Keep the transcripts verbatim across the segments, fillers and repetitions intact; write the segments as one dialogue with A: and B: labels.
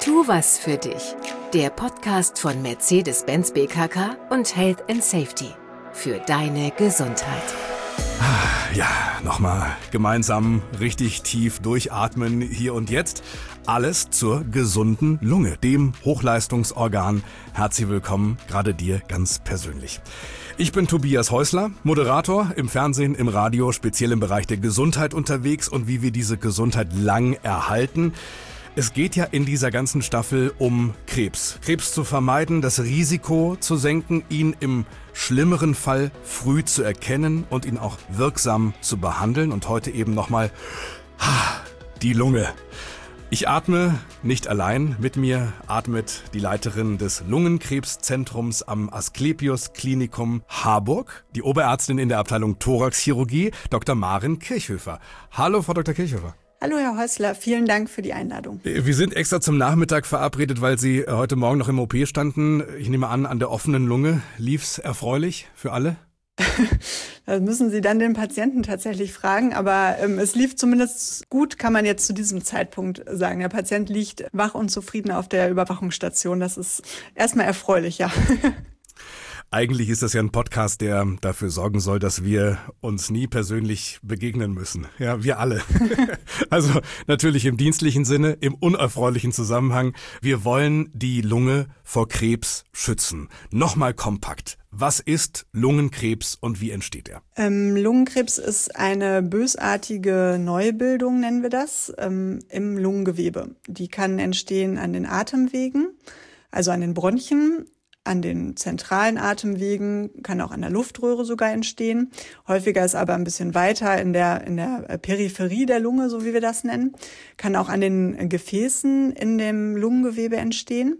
A: Tu was für dich. Der Podcast von Mercedes-Benz B K K und Health and Safety. Für deine Gesundheit.
B: Ja, nochmal gemeinsam richtig tief durchatmen hier und jetzt. Alles zur gesunden Lunge, dem Hochleistungsorgan. Herzlich willkommen, gerade dir ganz persönlich. Ich bin Tobias Häusler, Moderator im Fernsehen, im Radio, speziell im Bereich der Gesundheit unterwegs und wie wir diese Gesundheit lang erhalten. Es geht ja in dieser ganzen Staffel um Krebs. Krebs zu vermeiden, das Risiko zu senken, ihn im schlimmeren Fall früh zu erkennen und ihn auch wirksam zu behandeln. Und heute eben nochmal die Lunge. Ich atme nicht allein. Mit mir atmet die Leiterin des Lungenkrebszentrums am Asklepios Klinikum Harburg, die Oberärztin in der Abteilung Thoraxchirurgie, Doktor Maren Kirchhöfer. Hallo, Frau Doktor Kirchhöfer.
C: Hallo Herr Häusler, vielen Dank für die Einladung.
B: Wir sind extra zum Nachmittag verabredet, weil Sie heute Morgen noch im O P standen. Ich nehme an, an der offenen Lunge. Lief's erfreulich für alle?
C: Das müssen Sie dann den Patienten tatsächlich fragen, aber ähm, es lief zumindest gut, kann man jetzt zu diesem Zeitpunkt sagen. Der Patient liegt wach und zufrieden auf der Überwachungsstation. Das ist erstmal erfreulich, ja.
B: Eigentlich ist das ja ein Podcast, der dafür sorgen soll, dass wir uns nie persönlich begegnen müssen. Ja, wir alle. Also natürlich im dienstlichen Sinne, im unerfreulichen Zusammenhang. Wir wollen die Lunge vor Krebs schützen. Nochmal kompakt. Was ist Lungenkrebs und wie entsteht er?
C: Ähm, Lungenkrebs ist eine bösartige Neubildung, nennen wir das, ähm, im Lungengewebe. Die kann entstehen an den Atemwegen, also an den Bronchien, an den zentralen Atemwegen, kann auch an der Luftröhre sogar entstehen. Häufiger ist aber ein bisschen weiter in der, in der Peripherie der Lunge, so wie wir das nennen. Kann auch an den Gefäßen in dem Lungengewebe entstehen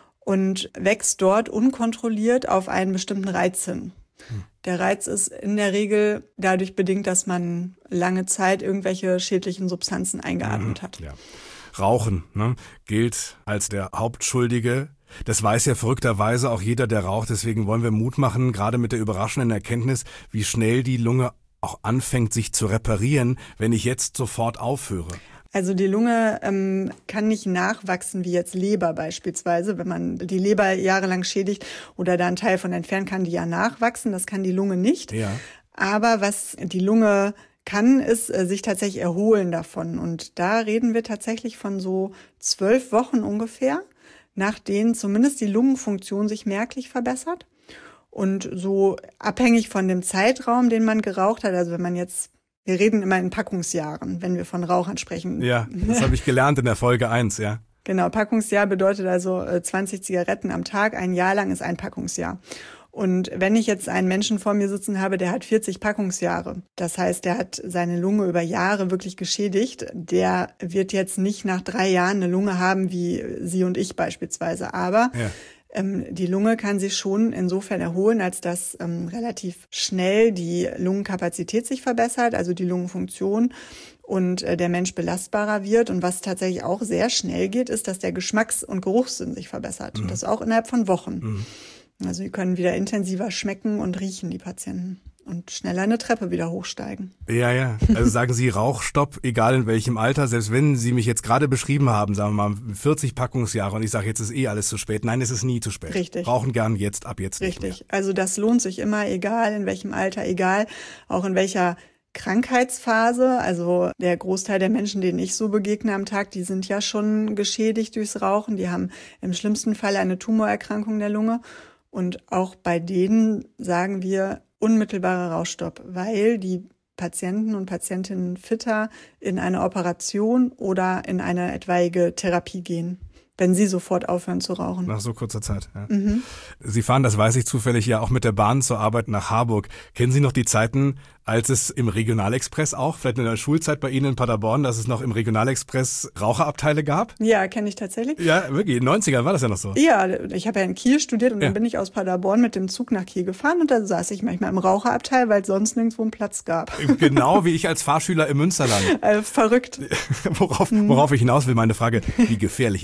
C: und wächst dort unkontrolliert auf einen bestimmten Reiz hin. Hm. Der Reiz ist in der Regel dadurch bedingt, dass man lange Zeit irgendwelche schädlichen Substanzen eingeatmet hat.
B: Ja. Rauchen, ne, gilt als der Hauptschuldige. Das weiß ja verrückterweise auch jeder, der raucht. Deswegen wollen wir Mut machen, gerade mit der überraschenden Erkenntnis, wie schnell die Lunge auch anfängt, sich zu reparieren, wenn ich jetzt sofort aufhöre.
C: Also die Lunge ähm, kann nicht nachwachsen wie jetzt Leber beispielsweise. Wenn man die Leber jahrelang schädigt oder da einen Teil von entfernen, kann die ja nachwachsen. Das kann die Lunge nicht. Ja. Aber was die Lunge kann, ist äh, sich tatsächlich erholen davon. Und da reden wir tatsächlich von so zwölf Wochen ungefähr, nach denen zumindest die Lungenfunktion sich merklich verbessert. Und so abhängig von dem Zeitraum, den man geraucht hat, also wenn man jetzt, wir reden immer in Packungsjahren, wenn wir von Rauchern sprechen.
B: Ja, das habe ich gelernt in der Folge eins, ja.
C: Genau, Packungsjahr bedeutet also zwanzig Zigaretten am Tag, ein Jahr lang ist ein Packungsjahr. Und wenn ich jetzt einen Menschen vor mir sitzen habe, der hat vierzig Packungsjahre, das heißt, der hat seine Lunge über Jahre wirklich geschädigt, der wird jetzt nicht nach drei Jahren eine Lunge haben wie Sie und ich beispielsweise. Aber ja. ähm, die Lunge kann sich schon insofern erholen, als dass ähm, relativ schnell die Lungenkapazität sich verbessert, also die Lungenfunktion, und äh, der Mensch belastbarer wird. Und was tatsächlich auch sehr schnell geht, ist, dass der Geschmacks- und Geruchssinn sich verbessert. Mhm. Und das auch innerhalb von Wochen. Mhm. Also die können wieder intensiver schmecken und riechen, die Patienten. Und schneller eine Treppe wieder hochsteigen.
B: Ja, ja. Also sagen Sie Rauchstopp, egal in welchem Alter. Selbst wenn Sie mich jetzt gerade beschrieben haben, sagen wir mal vierzig Packungsjahre und ich sage, jetzt ist eh alles zu spät. Nein, es ist nie zu spät.
C: Richtig.
B: Rauchen gern jetzt, ab jetzt
C: Richtig.
B: Nicht mehr.
C: Also das lohnt sich immer, egal in welchem Alter, egal auch in welcher Krankheitsphase. Also der Großteil der Menschen, denen ich so begegne am Tag, die sind ja schon geschädigt durchs Rauchen. Die haben im schlimmsten Fall eine Tumorerkrankung der Lunge. Und auch bei denen sagen wir unmittelbarer Rauchstopp, weil die Patienten und Patientinnen fitter in eine Operation oder in eine etwaige Therapie gehen, wenn sie sofort aufhören zu rauchen.
B: Nach so kurzer Zeit, ja.
C: Mhm.
B: Sie fahren, das weiß ich zufällig, ja auch mit der Bahn zur Arbeit nach Harburg. Kennen Sie noch die Zeiten, als es im Regionalexpress auch, vielleicht in der Schulzeit bei Ihnen in Paderborn, dass es noch im Regionalexpress Raucherabteile gab?
C: Ja, kenne ich tatsächlich.
B: Ja, wirklich, in den neunzigern war das ja noch so.
C: Ja, ich habe ja in Kiel studiert und
B: ja.
C: dann bin ich aus Paderborn mit dem Zug nach Kiel gefahren und da saß ich manchmal im Raucherabteil, weil es sonst nirgendwo einen Platz gab.
B: Genau wie ich als Fahrschüler im Münsterland.
C: äh, verrückt.
B: worauf, worauf ich hinaus will, meine Frage, wie gefährlich ist das denn?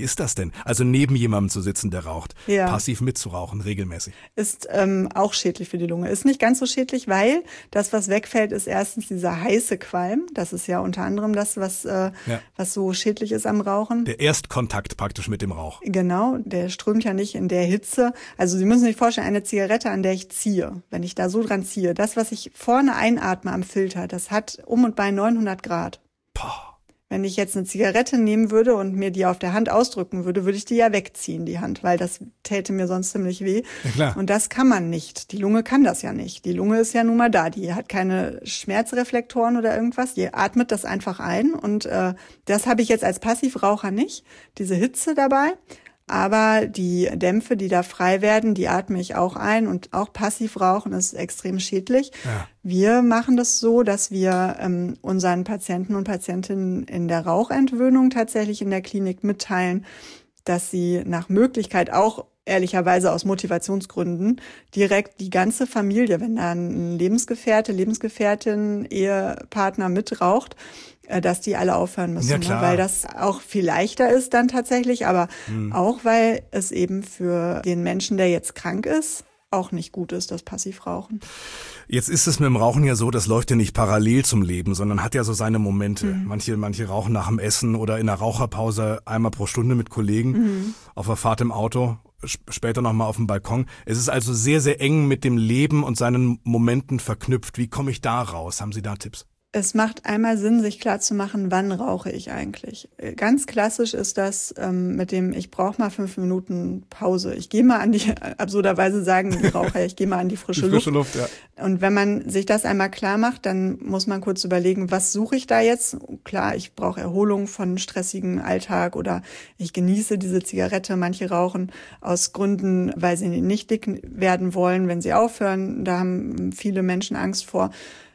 B: Wahnsinn. Also neben jemandem zu sitzen, der raucht.
C: Ja.
B: Passiv mitzurauchen, regelmäßig.
C: Ist ähm, auch schädlich für die Lunge. Ist nicht ganz so schädlich, weil das, was wegfällt, ist erstens dieser heiße Qualm. Das ist ja unter anderem das, was, äh, ja. was so schädlich ist am Rauchen.
B: Der Erstkontakt praktisch mit dem Rauch.
C: Genau, der strömt ja nicht in der Hitze. Also Sie müssen sich vorstellen, eine Zigarette, an der ich ziehe, wenn ich da so dran ziehe, das, was ich vorne einatme am Filter, das hat um und bei neunhundert Grad.
B: Poh.
C: Wenn ich jetzt eine Zigarette nehmen würde und mir die auf der Hand ausdrücken würde, würde ich die ja wegziehen, die Hand, weil das täte mir sonst ziemlich weh.
B: Ja, klar.
C: Und das kann man nicht. Die Lunge kann das ja nicht. Die Lunge ist ja nun mal da. Die hat keine Schmerzreflektoren oder irgendwas. Die atmet das einfach ein. Und äh, das habe ich jetzt als Passivraucher nicht, diese Hitze dabei. Aber die Dämpfe, die da frei werden, die atme ich auch ein, und auch passiv rauchen ist extrem schädlich.
B: Ja.
C: Wir machen das so, dass wir ähm, unseren Patienten und Patientinnen in der Rauchentwöhnung tatsächlich in der Klinik mitteilen, dass sie nach Möglichkeit auch ehrlicherweise aus Motivationsgründen direkt die ganze Familie, wenn da ein Lebensgefährte, Lebensgefährtin, Ehepartner mitraucht, dass die alle aufhören müssen,
B: ja, klar.
C: weil das auch viel leichter ist dann tatsächlich, aber
B: hm.
C: auch weil es eben für den Menschen, der jetzt krank ist, auch nicht gut ist, das Passivrauchen.
B: Jetzt ist es mit dem Rauchen ja so, das läuft ja nicht parallel zum Leben, sondern hat ja so seine Momente. Mhm. Manche, manche rauchen nach dem Essen oder in der Raucherpause einmal pro Stunde mit Kollegen, mhm. auf der Fahrt im Auto, später nochmal auf dem Balkon. Es ist also sehr, sehr eng mit dem Leben und seinen Momenten verknüpft. Wie komme ich da raus? Haben Sie da Tipps?
C: Es macht einmal Sinn, sich klarzumachen, wann rauche ich eigentlich. Ganz klassisch ist das ähm, mit dem, ich brauche mal fünf Minuten Pause. Ich gehe mal an die, absurderweise sagen die Raucher, ich gehe mal an die frische, die frische Luft. Luft ja. Und wenn man sich das einmal klar macht, dann muss man kurz überlegen, was suche ich da jetzt? Klar, ich brauche Erholung von stressigem Alltag oder ich genieße diese Zigarette. Manche rauchen aus Gründen, weil sie nicht dick werden wollen, wenn sie aufhören. Da haben viele Menschen Angst vor.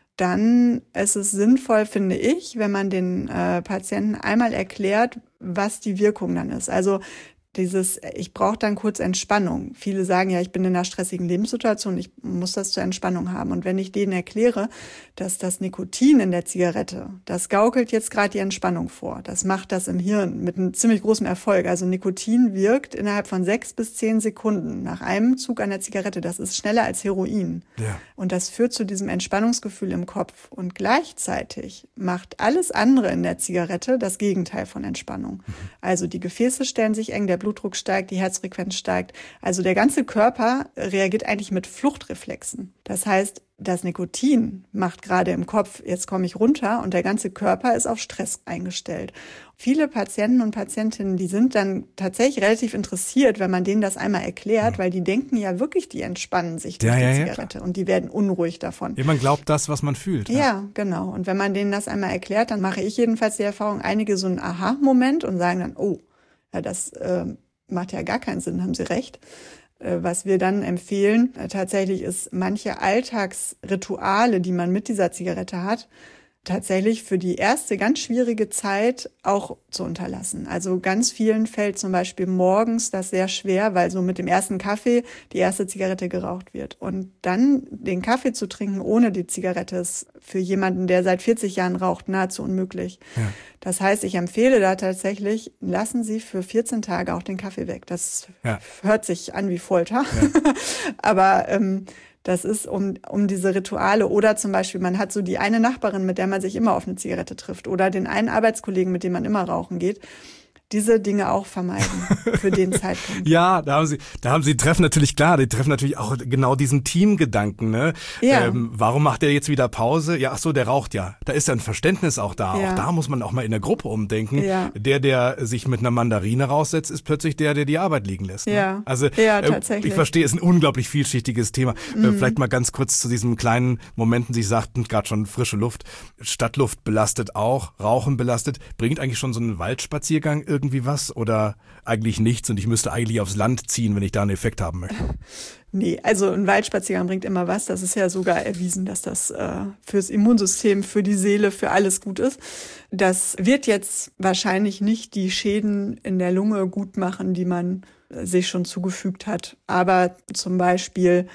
C: Dann ist es sinnvoll, finde ich, wenn man den äh, Patienten einmal erklärt, was die Wirkung dann ist. Also dieses, ich brauche dann kurz Entspannung. Viele sagen ja, ich bin in einer stressigen Lebenssituation, ich muss das zur Entspannung haben. Und wenn ich denen erkläre, dass das Nikotin in der Zigarette, das gaukelt jetzt gerade die Entspannung vor. Das macht das im Hirn mit einem ziemlich großen Erfolg. Also Nikotin wirkt innerhalb von sechs bis zehn Sekunden nach einem Zug an der Zigarette. Das ist schneller als Heroin.
B: Ja.
C: Und das führt zu diesem Entspannungsgefühl im Kopf. Und gleichzeitig macht alles andere in der Zigarette das Gegenteil von Entspannung. Mhm. Also die Gefäße stellen sich eng, der Blutdruck steigt, die Herzfrequenz steigt. Also der ganze Körper reagiert eigentlich mit Fluchtreflexen. Das heißt, das Nikotin macht gerade im Kopf, jetzt komme ich runter, und der ganze Körper ist auf Stress eingestellt. Viele Patienten und Patientinnen, die sind dann tatsächlich relativ interessiert, wenn man denen das einmal erklärt, weil die denken ja wirklich, die entspannen sich durch
B: ja,
C: die
B: ja,
C: Zigarette
B: ja.
C: und die werden unruhig davon.
B: Ja, man glaubt das, was man fühlt.
C: Ja. ja, genau. Und wenn man denen das einmal erklärt, dann mache ich jedenfalls die Erfahrung, einige so einen Aha-Moment und sagen dann, oh, ja, das äh, macht ja gar keinen Sinn, haben Sie recht. Äh, was wir dann empfehlen, äh, tatsächlich ist, manche Alltagsrituale, die man mit dieser Zigarette hat, tatsächlich für die erste ganz schwierige Zeit auch zu unterlassen. Also ganz vielen fällt zum Beispiel morgens das sehr schwer, weil so mit dem ersten Kaffee die erste Zigarette geraucht wird. Und dann den Kaffee zu trinken ohne die Zigarette ist für jemanden, der seit vierzig Jahren raucht, nahezu unmöglich. Ja. Das heißt, ich empfehle da tatsächlich, lassen Sie für vierzehn Tage auch den Kaffee weg. Das ja. hört sich an wie Folter. Ja. Aber ähm, das ist um um diese Rituale, oder zum Beispiel, man hat so die eine Nachbarin, mit der man sich immer auf eine Zigarette trifft, oder den einen Arbeitskollegen, mit dem man immer rauchen geht. Diese Dinge auch vermeiden für den Zeitpunkt.
B: Ja, da haben Sie, da haben Sie treffen natürlich klar, die treffen natürlich auch genau diesen Teamgedanken, ne?
C: Ja.
B: Ähm, warum macht der jetzt wieder Pause? Ja, ach so, der raucht ja. Da ist ja ein Verständnis auch da.
C: Ja.
B: Auch da muss man auch mal in der Gruppe umdenken.
C: Ja.
B: Der, der sich mit einer Mandarine raussetzt, ist plötzlich der, der die Arbeit liegen lässt. Ne?
C: Ja.
B: Also
C: ja,
B: äh,
C: tatsächlich.
B: Ich verstehe, es ist ein unglaublich vielschichtiges Thema. Mhm. Äh, vielleicht mal ganz kurz zu diesen kleinen Momenten. Sie sagten gerade schon, frische Luft, Stadtluft belastet auch, Rauchen belastet. Bringt eigentlich schon so ein Waldspaziergang irgendwie was oder eigentlich nichts und ich müsste eigentlich aufs Land ziehen, wenn ich da einen Effekt haben möchte?
C: Nee, also ein Waldspaziergang bringt immer was. Das ist ja sogar erwiesen, dass das äh, fürs Immunsystem, für die Seele, für alles gut ist. Das wird jetzt wahrscheinlich nicht die Schäden in der Lunge gut machen, die man sich schon zugefügt hat. Aber zum Beispiel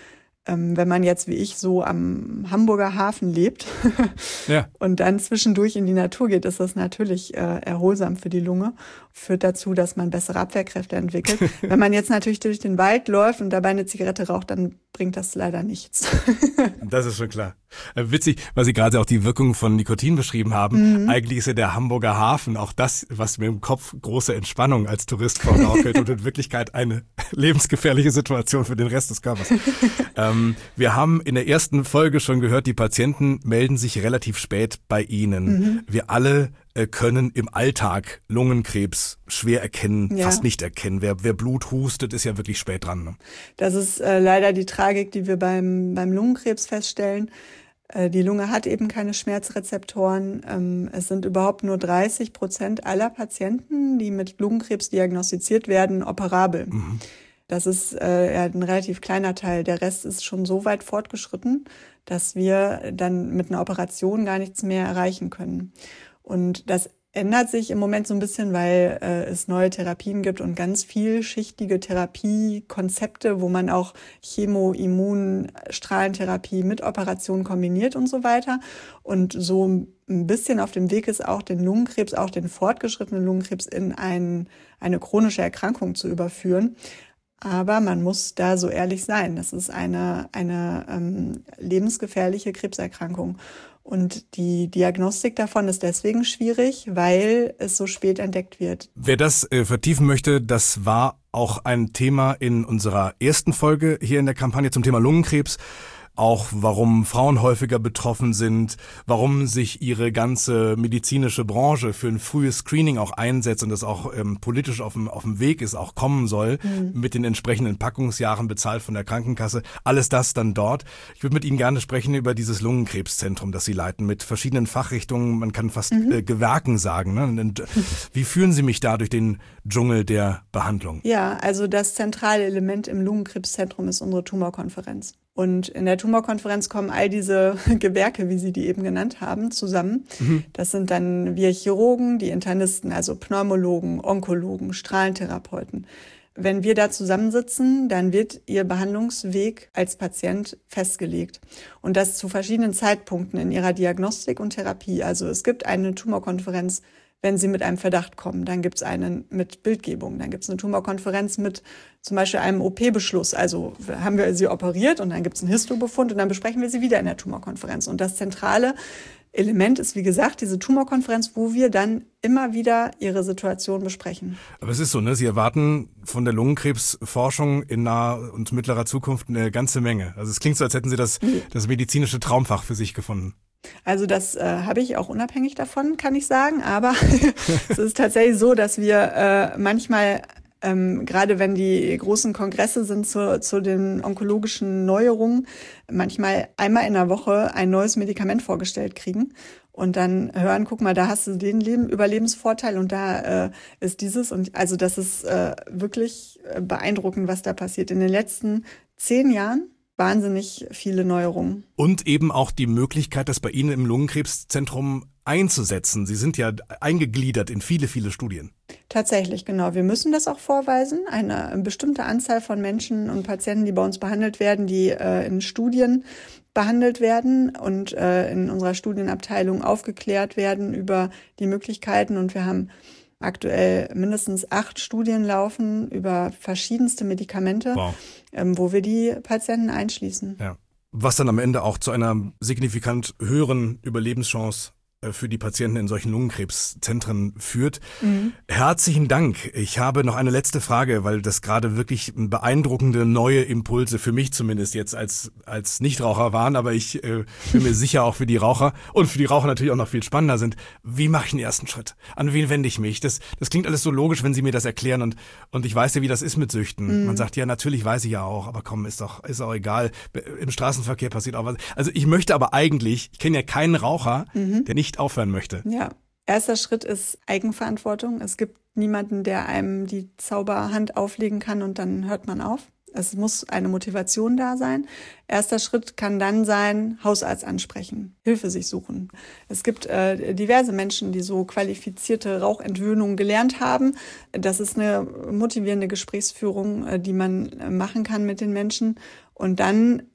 C: Ähm, wenn man jetzt wie ich so am Hamburger Hafen lebt ja. und dann zwischendurch in die Natur geht, ist das natürlich äh, erholsam für die Lunge, führt dazu, dass man bessere Abwehrkräfte entwickelt. Wenn man jetzt natürlich durch den Wald läuft und dabei eine Zigarette raucht, dann bringt das leider nichts.
B: Das ist schon klar. Äh, witzig, weil Sie gerade auch die Wirkung von Nikotin beschrieben haben. Mhm. Eigentlich ist ja der Hamburger Hafen auch das, was mir im Kopf große Entspannung als Tourist vorgaukelt und in Wirklichkeit eine lebensgefährliche Situation für den Rest des Körpers. ähm, wir haben in der ersten Folge schon gehört, die Patienten melden sich relativ spät bei Ihnen. Mhm. Wir alle äh, können im Alltag Lungenkrebs schwer erkennen, ja. fast nicht erkennen. Wer, wer Blut hustet, ist ja wirklich spät dran. Ne?
C: Das ist äh, leider die Tragik, die wir beim, beim Lungenkrebs feststellen. Äh, die Lunge hat eben keine Schmerzrezeptoren. Ähm, es sind überhaupt nur dreißig Prozent aller Patienten, die mit Lungenkrebs diagnostiziert werden, operabel. Mhm. Das ist äh, ja, ein relativ kleiner Teil. Der Rest ist schon so weit fortgeschritten, dass wir dann mit einer Operation gar nichts mehr erreichen können. Und das ändert sich im Moment so ein bisschen, weil äh, es neue Therapien gibt und ganz vielschichtige Therapiekonzepte, wo man auch Chemo-, Immun-, Strahlentherapie mit Operationen kombiniert und so weiter. Und so ein bisschen auf dem Weg ist auch den Lungenkrebs, auch den fortgeschrittenen Lungenkrebs in ein, eine chronische Erkrankung zu überführen. Aber man muss da so ehrlich sein. Das ist eine, eine ähm, lebensgefährliche Krebserkrankung. Und die Diagnostik davon ist deswegen schwierig, weil es so spät entdeckt wird.
B: Wer das äh, vertiefen möchte, das war auch ein Thema in unserer ersten Folge hier in der Kampagne zum Thema Lungenkrebs. Auch warum Frauen häufiger betroffen sind, warum sich ihre ganze medizinische Branche für ein frühes Screening auch einsetzt und das auch ähm, politisch auf dem, auf dem Weg ist, auch kommen soll, mhm. mit den entsprechenden Packungsjahren bezahlt von der Krankenkasse. Alles das dann dort. Ich würde mit Ihnen gerne sprechen über dieses Lungenkrebszentrum, das Sie leiten, mit verschiedenen Fachrichtungen, man kann fast mhm. äh, Gewerken sagen. Ne? Und wie führen Sie mich da durch den Dschungel der Behandlung?
C: Ja, also das zentrale Element im Lungenkrebszentrum ist unsere Tumorkonferenz. Und in der Tumorkonferenz kommen all diese Gewerke, wie Sie die eben genannt haben, zusammen. Mhm. Das sind dann wir Chirurgen, die Internisten, also Pneumologen, Onkologen, Strahlentherapeuten. Wenn wir da zusammensitzen, dann wird Ihr Behandlungsweg als Patient festgelegt. Und das zu verschiedenen Zeitpunkten in Ihrer Diagnostik und Therapie. Also es gibt eine Tumorkonferenz, wenn Sie mit einem Verdacht kommen. Dann gibt es einen mit Bildgebung. Dann gibt es eine Tumorkonferenz mit zum Beispiel einem O P-Beschluss. Also haben wir Sie operiert und dann gibt es einen Histobefund und dann besprechen wir Sie wieder in der Tumorkonferenz. Und das zentrale Element ist, wie gesagt, diese Tumorkonferenz, wo wir dann immer wieder Ihre Situation besprechen.
B: Aber es ist so, ne? Sie erwarten von der Lungenkrebsforschung in naher und mittlerer Zukunft eine ganze Menge. Also es klingt so, als hätten Sie das, nee. das medizinische Traumfach für sich gefunden.
C: Also das äh, habe ich auch unabhängig davon, kann ich sagen. Aber es ist tatsächlich so, dass wir äh, manchmal, ähm, gerade wenn die großen Kongresse sind zu, zu den onkologischen Neuerungen, manchmal einmal in der Woche ein neues Medikament vorgestellt kriegen. Und dann hören, guck mal, da hast du den Leben, Überlebensvorteil und da äh, ist dieses. Und also das ist äh, wirklich beeindruckend, was da passiert. In den letzten zehn Jahren wahnsinnig viele Neuerungen.
B: Und eben auch die Möglichkeit, das bei Ihnen im Lungenkrebszentrum einzusetzen. Sie sind ja eingegliedert in viele, viele Studien.
C: Tatsächlich, genau. Wir müssen das auch vorweisen. Eine bestimmte Anzahl von Menschen und Patienten, die bei uns behandelt werden, die äh, in Studien behandelt werden und äh, in unserer Studienabteilung aufgeklärt werden über die Möglichkeiten. Und wir haben aktuell mindestens acht Studien laufen über verschiedenste Medikamente, wow. ähm, wo wir die Patienten einschließen.
B: Ja. Was dann am Ende auch zu einer signifikant höheren Überlebenschance für die Patienten in solchen Lungenkrebszentren führt. Mhm. Herzlichen Dank. Ich habe noch eine letzte Frage, weil das gerade wirklich beeindruckende neue Impulse für mich zumindest jetzt als als Nichtraucher waren, aber ich äh, bin mir sicher auch für die Raucher und für die Raucher natürlich auch noch viel spannender sind. Wie mache ich den ersten Schritt? An wen wende ich mich? Das das klingt alles so logisch, wenn Sie mir das erklären und und ich weiß ja, wie das ist mit Süchten. Mhm. Man sagt ja, natürlich weiß ich ja auch, aber komm, ist doch ist auch egal. Im Straßenverkehr passiert auch was. Also ich möchte aber eigentlich, ich kenne ja keinen Raucher, mhm. der nicht aufhören möchte.
C: Ja, erster Schritt ist Eigenverantwortung. Es gibt niemanden, der einem die Zauberhand auflegen kann und dann hört man auf. Es muss eine Motivation da sein. Erster Schritt kann dann sein, Hausarzt ansprechen, Hilfe sich suchen. Es gibt äh, diverse Menschen, die so qualifizierte Rauchentwöhnung gelernt haben. Das ist eine motivierende Gesprächsführung, äh, die man äh, machen kann mit den Menschen. Und dann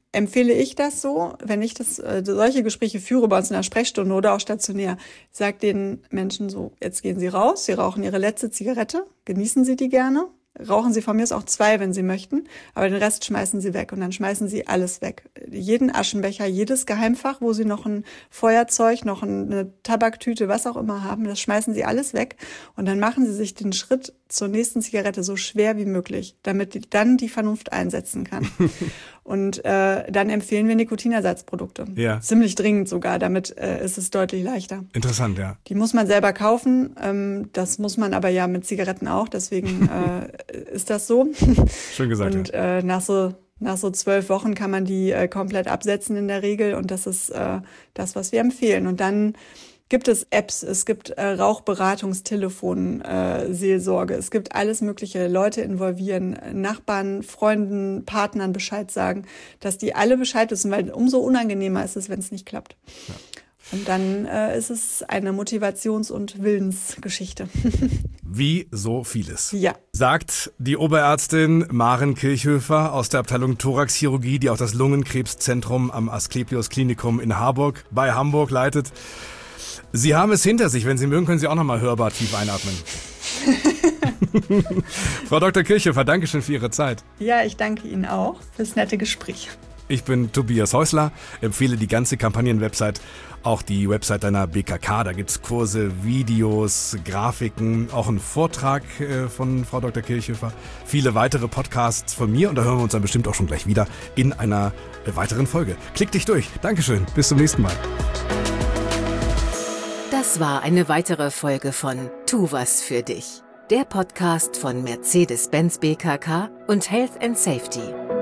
C: empfehle ich das so, wenn ich das äh, solche Gespräche führe bei uns in der Sprechstunde oder auch stationär, ich sage den Menschen so, jetzt gehen Sie raus, Sie rauchen Ihre letzte Zigarette, genießen Sie die gerne, rauchen Sie von mir aus auch zwei, wenn Sie möchten, aber den Rest schmeißen Sie weg und dann schmeißen Sie alles weg. Jeden Aschenbecher, jedes Geheimfach, wo Sie noch ein Feuerzeug, noch eine Tabaktüte, was auch immer haben, das schmeißen Sie alles weg und dann machen Sie sich den Schritt zur nächsten Zigarette so schwer wie möglich, damit die, dann die Vernunft einsetzen kann. Und äh, dann empfehlen wir Nikotinersatzprodukte. Ja. Ziemlich dringend sogar, damit äh, ist es deutlich leichter.
B: Interessant, ja.
C: Die muss man selber kaufen, ähm, das muss man aber ja mit Zigaretten auch, deswegen äh, ist das so.
B: Schön gesagt,
C: Und
B: ja.
C: äh, nach so nach so zwölf Wochen kann man die äh, komplett absetzen in der Regel und das ist äh, das, was wir empfehlen. Und dann gibt es Apps, es gibt äh, Rauchberatungstelefon, äh, Seelsorge, es gibt alles mögliche, Leute involvieren, Nachbarn, Freunden, Partnern Bescheid sagen, dass die alle Bescheid wissen, weil umso unangenehmer ist es, wenn es nicht klappt. Ja. Und dann äh, ist es eine Motivations- und Willensgeschichte.
B: Wie so vieles.
C: Ja.
B: Sagt die Oberärztin Maren Kirchhöfer aus der Abteilung Thoraxchirurgie, die auch das Lungenkrebszentrum am Asklepios Klinikum in Harburg bei Hamburg leitet. Sie haben es hinter sich. Wenn Sie mögen, können Sie auch noch mal hörbar tief einatmen. Frau Doktor Kirchhöfer, danke schön für Ihre Zeit.
C: Ja, ich danke Ihnen auch fürs nette Gespräch.
B: Ich bin Tobias Häusler, empfehle die ganze Kampagnenwebsite, auch die Website deiner B K K. Da gibt's Kurse, Videos, Grafiken, auch einen Vortrag äh, von Frau Doktor Kirchhöfer, viele weitere Podcasts von mir und da hören wir uns dann bestimmt auch schon gleich wieder in einer äh, weiteren Folge. Klick dich durch. Dankeschön. Bis zum nächsten Mal.
A: Das war eine weitere Folge von Tu was für dich, der Podcast von Mercedes-Benz B K K und Health and Safety.